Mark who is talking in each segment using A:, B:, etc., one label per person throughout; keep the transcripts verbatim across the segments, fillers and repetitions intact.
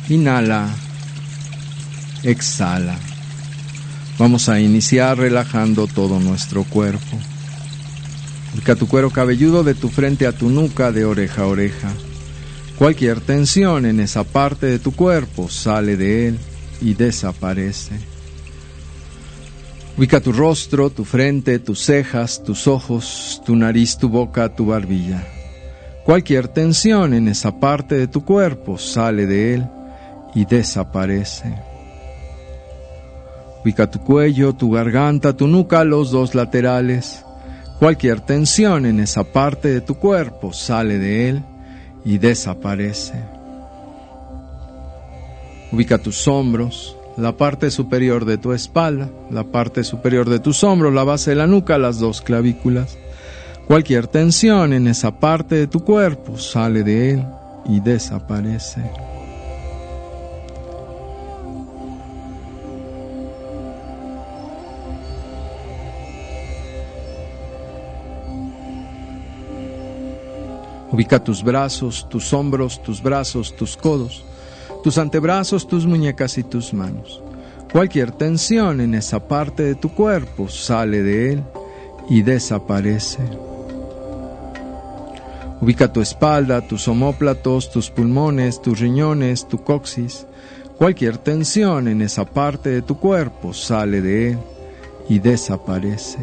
A: Inhala, exhala. Vamos a iniciar relajando todo nuestro cuerpo. Ubica tu cuero cabelludo de tu frente a tu nuca, de oreja a oreja. Cualquier tensión en esa parte de tu cuerpo sale de él y desaparece. Ubica tu rostro, tu frente, tus cejas, tus ojos, tu nariz, tu boca, tu barbilla. Cualquier tensión en esa parte de tu cuerpo sale de él y desaparece. Ubica tu cuello, tu garganta, tu nuca, los dos laterales. Cualquier tensión en esa parte de tu cuerpo sale de él y desaparece. Ubica tus hombros, la parte superior de tu espalda, la parte superior de tus hombros, la base de la nuca, las dos clavículas. Cualquier tensión en esa parte de tu cuerpo sale de él y desaparece. Ubica tus brazos, tus hombros, tus brazos, tus codos, tus antebrazos, tus muñecas y tus manos. Cualquier tensión en esa parte de tu cuerpo sale de él y desaparece. Ubica tu espalda, tus omóplatos, tus pulmones, tus riñones, tu coxis. Cualquier tensión en esa parte de tu cuerpo sale de él y desaparece.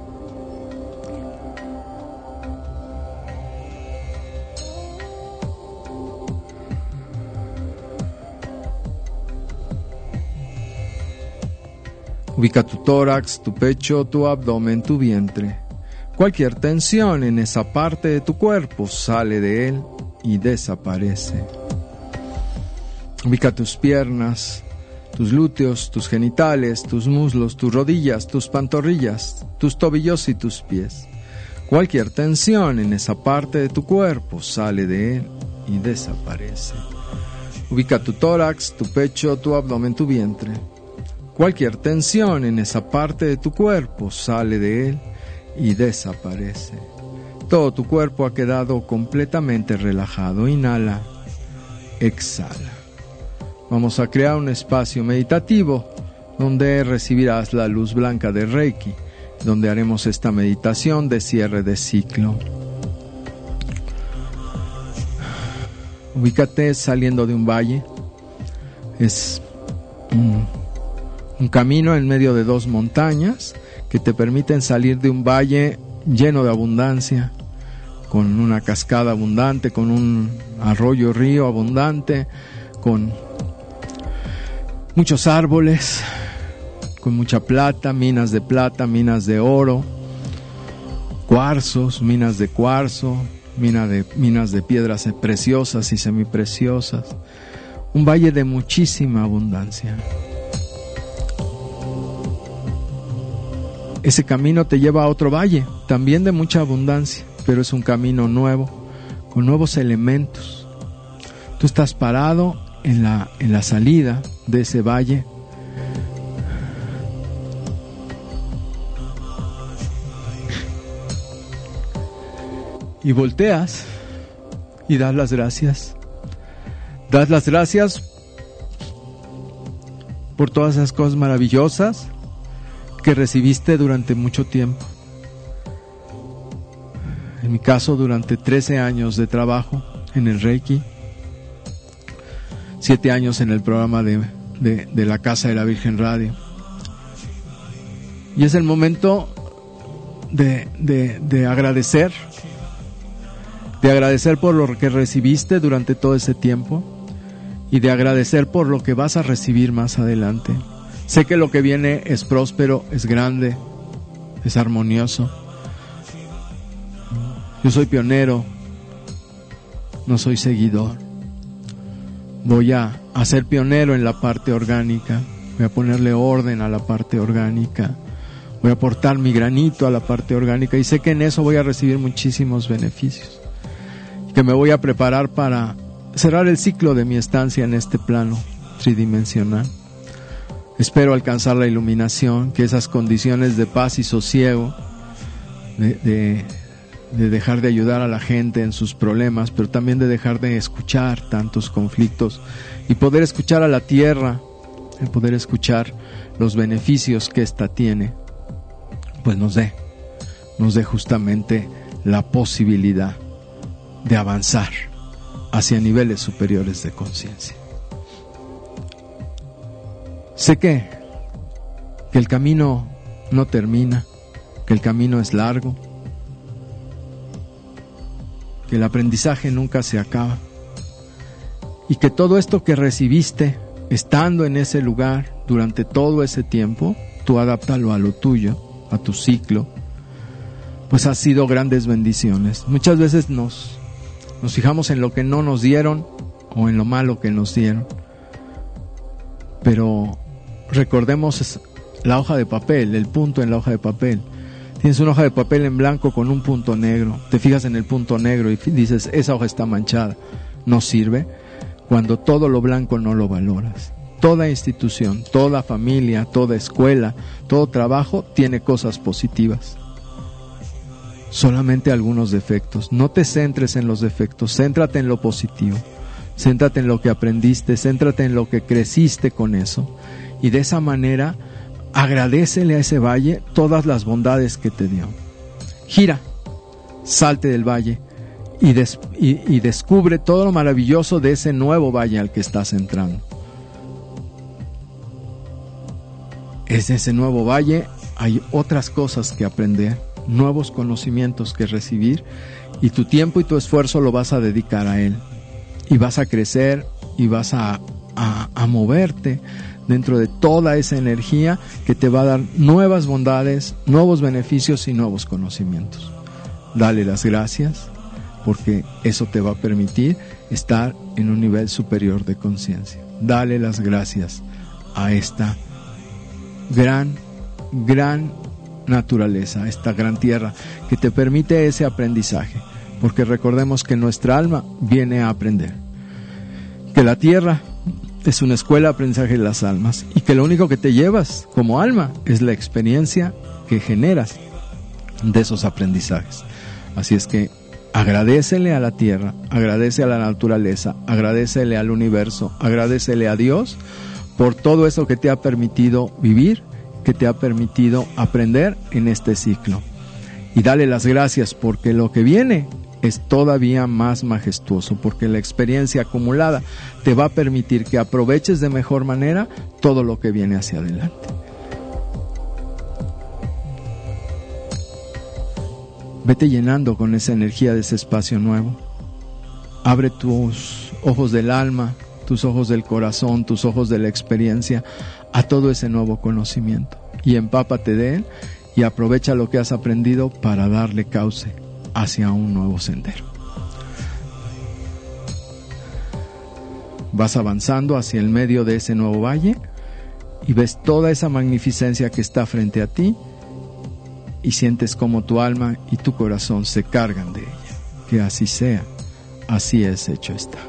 A: Ubica tu tórax, tu pecho, tu abdomen, tu vientre. Cualquier tensión en esa parte de tu cuerpo sale de él y desaparece. Ubica tus piernas, tus glúteos, tus genitales, tus muslos, tus rodillas, tus pantorrillas, tus tobillos y tus pies. Cualquier tensión en esa parte de tu cuerpo sale de él y desaparece. Ubica tu tórax, tu pecho, tu abdomen, tu vientre. Cualquier tensión en esa parte de tu cuerpo sale de él y desaparece. Todo tu cuerpo ha quedado completamente relajado. Inhala, exhala. Vamos a crear un espacio meditativo donde recibirás la luz blanca de Reiki, donde haremos esta meditación de cierre de ciclo. Ubícate saliendo de un valle. Es un, un camino en medio de dos montañas que te permiten salir de un valle lleno de abundancia, con una cascada abundante, con un arroyo, río abundante, con muchos árboles, con mucha plata, minas de plata, minas de oro, cuarzos, minas de cuarzo, mina de, minas de piedras preciosas y semipreciosas. Un valle de muchísima abundancia. Ese camino te lleva a otro valle, también de mucha abundancia, pero es un camino nuevo, con nuevos elementos. Tú estás parado en la, en la salida de ese valle. Y volteas y das las gracias. Das las gracias por todas esas cosas maravillosas que recibiste durante mucho tiempo. En mi caso, durante trece años de trabajo en el Reiki, siete años en el programa de, de, de la Casa de la Virgen Radio. Y es el momento de, de, de agradecer, de agradecer por lo que recibiste durante todo ese tiempo y de agradecer por lo que vas a recibir más adelante. Sé que lo que viene es próspero, es grande, es armonioso. Yo soy pionero, no soy seguidor. Voy a, a ser pionero en la parte orgánica, voy a ponerle orden a la parte orgánica, voy a aportar mi granito a la parte orgánica y sé que en eso voy a recibir muchísimos beneficios, que me voy a preparar para cerrar el ciclo de mi estancia en este plano tridimensional. Espero alcanzar la iluminación, que esas condiciones de paz y sosiego, de, de, de dejar de ayudar a la gente en sus problemas, pero también de dejar de escuchar tantos conflictos y poder escuchar a la tierra, el poder escuchar los beneficios que ésta tiene, pues nos dé, nos dé justamente la posibilidad de avanzar hacia niveles superiores de conciencia. Sé que, que el camino no termina, que el camino es largo, que el aprendizaje nunca se acaba y que todo esto que recibiste estando en ese lugar durante todo ese tiempo, tú adáptalo a lo tuyo, a tu ciclo, pues ha sido grandes bendiciones. Muchas veces nos, nos fijamos en lo que no nos dieron o en lo malo que nos dieron, pero recordemos la hoja de papel, el punto en la hoja de papel. Tienes una hoja de papel en blanco con un punto negro, te fijas en el punto negro y dices, esa hoja está manchada, no sirve, cuando todo lo blanco no lo valoras. Toda institución, toda familia, toda escuela, todo trabajo tiene cosas positivas, solamente algunos defectos. No te centres en los defectos, céntrate en lo positivo, céntrate en lo que aprendiste, céntrate en lo que creciste con eso, y de esa manera agradécele a ese valle todas las bondades que te dio. Gira, salte del valle y, des, y, y descubre todo lo maravilloso de ese nuevo valle al que estás entrando. En ese nuevo valle hay otras cosas que aprender, nuevos conocimientos que recibir, y tu tiempo y tu esfuerzo lo vas a dedicar a él, y vas a crecer y vas a, a, a moverte dentro de toda esa energía que te va a dar nuevas bondades, nuevos beneficios y nuevos conocimientos. Dale las gracias, porque eso te va a permitir estar en un nivel superior de conciencia. Dale las gracias a esta gran, gran naturaleza, a esta gran tierra que te permite ese aprendizaje, porque recordemos que nuestra alma viene a aprender, que la tierra es una escuela de aprendizaje de las almas y que lo único que te llevas como alma es la experiencia que generas de esos aprendizajes. Así es que agradécele a la tierra, agradece a la naturaleza, agradécele al universo, agradécele a Dios por todo eso que te ha permitido vivir, que te ha permitido aprender en este ciclo. Y dale las gracias, porque lo que viene es todavía más majestuoso, porque la experiencia acumulada te va a permitir que aproveches de mejor manera todo lo que viene hacia adelante. Vete llenando con esa energía de ese espacio nuevo. Abre tus ojos del alma, tus ojos del corazón, tus ojos de la experiencia a todo ese nuevo conocimiento, y empápate de él y aprovecha lo que has aprendido para darle cauce hacia un nuevo sendero. Vas avanzando hacia el medio de ese nuevo valle y ves toda esa magnificencia que está frente a ti, y sientes como tu alma y tu corazón se cargan de ella. Que así sea, así es, hecho está.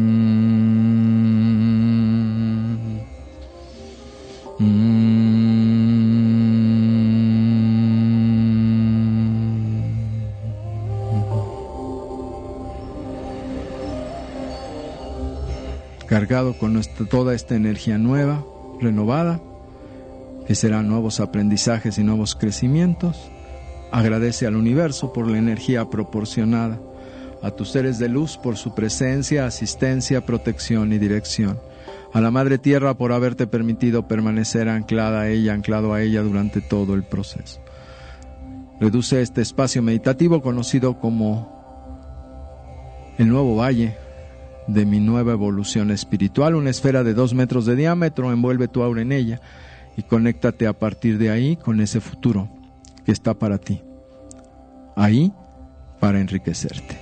A: Mm. cargado con nuestra, toda esta energía nueva, renovada, que serán nuevos aprendizajes y nuevos crecimientos. Agradece al universo por la energía proporcionada, a tus seres de luz por su presencia, asistencia, protección y dirección, a la Madre Tierra por haberte permitido permanecer anclada a ella, anclado a ella durante todo el proceso. Reduce este espacio meditativo conocido como el nuevo valle de mi nueva evolución espiritual, una esfera de dos metros de diámetro, envuelve tu aura en ella y conéctate a partir de ahí con ese futuro que está para ti, ahí para enriquecerte.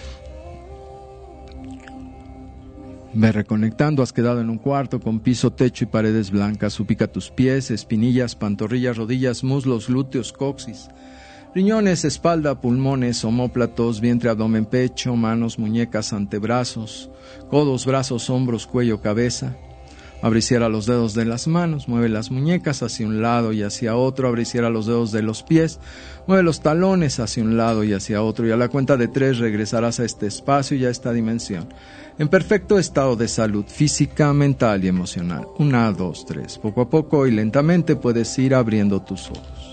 A: Ve reconectando, has quedado en un cuarto con piso, techo y paredes blancas. Ubica tus pies, espinillas, pantorrillas, rodillas, muslos, glúteos, coxis, riñones, espalda, pulmones, omóplatos, vientre, abdomen, pecho, manos, muñecas, antebrazos, codos, brazos, hombros, cuello, cabeza. Abre y cierra los dedos de las manos, mueve las muñecas hacia un lado y hacia otro, abre y cierra los dedos de los pies, mueve los talones hacia un lado y hacia otro, y a la cuenta de tres regresarás a este espacio y a esta dimensión, en perfecto estado de salud física, mental y emocional. Una, dos, tres. Poco a poco y lentamente puedes ir abriendo tus ojos.